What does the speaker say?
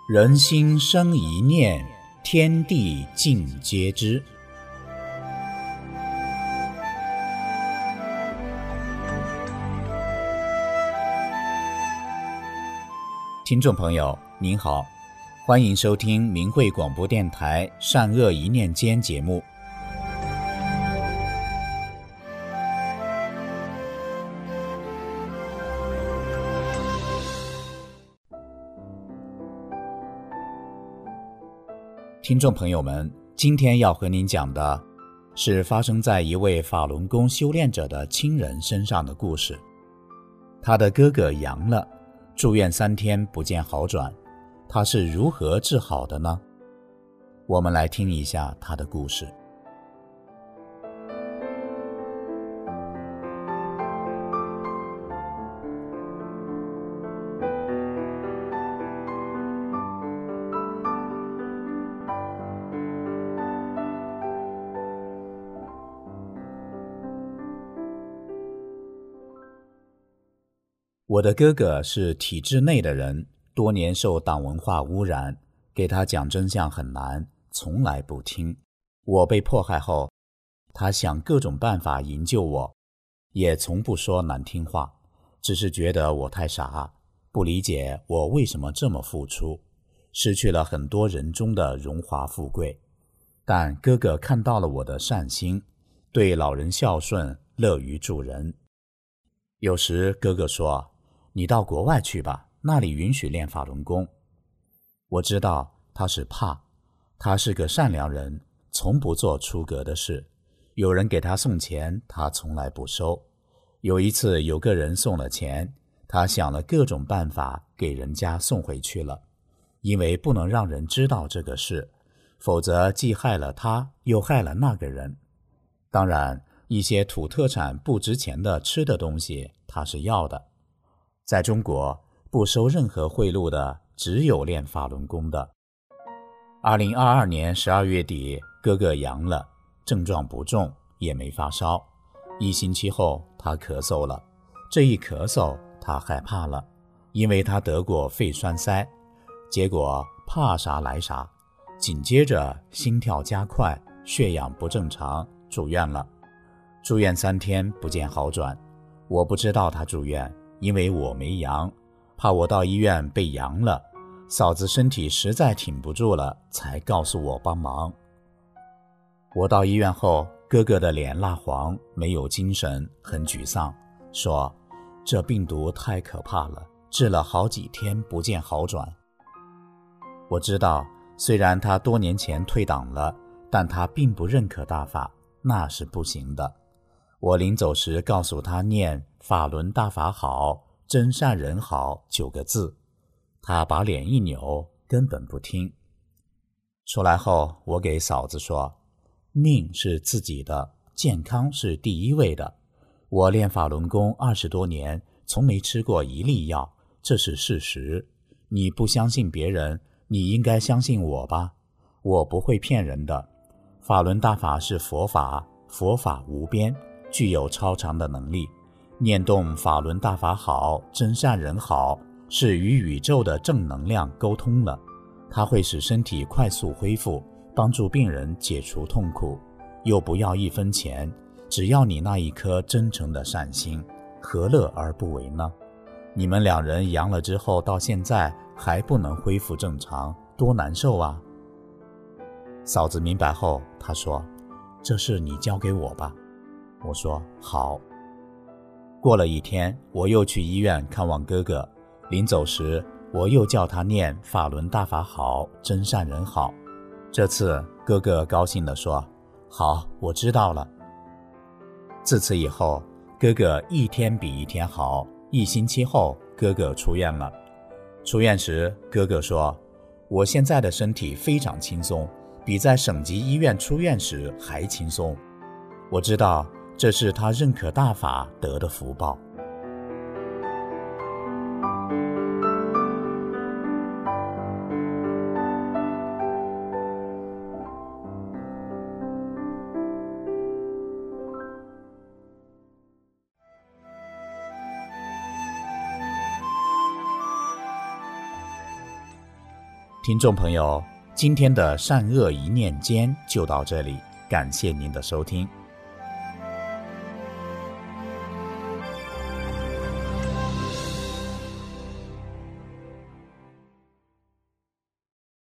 人心生一念，天地尽皆知。听众朋友您好，欢迎收听明慧广播电台善恶一念间节目。听众朋友们，今天要和您讲的是发生在一位法轮功修炼者的亲人身上的故事。他的哥哥阳了，住院3天不见好转，他是如何治好的呢？我们来听一下他的故事。我的哥哥是体制内的人，多年受党文化污染，给他讲真相很难，从来不听。我被迫害后，他想各种办法营救我，也从不说难听话，只是觉得我太傻，不理解我为什么这么付出，失去了很多人中的荣华富贵。但哥哥看到了我的善心，对老人孝顺，乐于助人。有时哥哥说，你到国外去吧，那里允许练法轮功。我知道他是怕，他是个善良人，从不做出格的事。有人给他送钱，他从来不收。有一次有个人送了钱，他想了各种办法给人家送回去了，因为不能让人知道这个事，否则既害了他，又害了那个人。当然，一些土特产不值钱的吃的东西他是要的。在中国，不收任何贿赂的只有练法轮功的。2022年12月底，哥哥阳了，症状不重，也没发烧。1星期后，他咳嗽了。这一咳嗽，他害怕了，因为他得过肺栓塞，结果怕啥来啥，紧接着心跳加快，血氧不正常，住院了。住院3天不见好转，我不知道他住院，因为我没阳，怕我到医院被阳了，嫂子身体实在挺不住了，才告诉我帮忙。我到医院后，哥哥的脸蜡黄，没有精神，很沮丧，说这病毒太可怕了，治了好几天不见好转。我知道，虽然他多年前退党了，但他并不认可大法，那是不行的。我临走时告诉他念法轮大法好，真善人好9个字，他把脸一扭，根本不听。出来后，我给嫂子说，命是自己的，健康是第一位的。我练法轮功20多年，从没吃过一粒药，这是事实。你不相信别人，你应该相信我吧，我不会骗人的。法轮大法是佛法，佛法无边，具有超常的能力。念动法轮大法好，真善人好，是与宇宙的正能量沟通了，它会使身体快速恢复，帮助病人解除痛苦，又不要1分钱，只要你那一颗真诚的善心，何乐而不为呢？你们2人阳了之后，到现在还不能恢复正常，多难受啊！嫂子明白后，她说，这事你交给我吧。我说好。过了1天，我又去医院看望哥哥，临走时，我又叫他念法轮大法好，真善人好。这次哥哥高兴地说，好，我知道了。自此以后，哥哥1天比1天好。1星期后，哥哥出院了。出院时，哥哥说，我现在的身体非常轻松，比在省级医院出院时还轻松。我知道这是他认可大法得的福报。 听众朋友，今天的善恶一念间就到这里，感谢您的收听。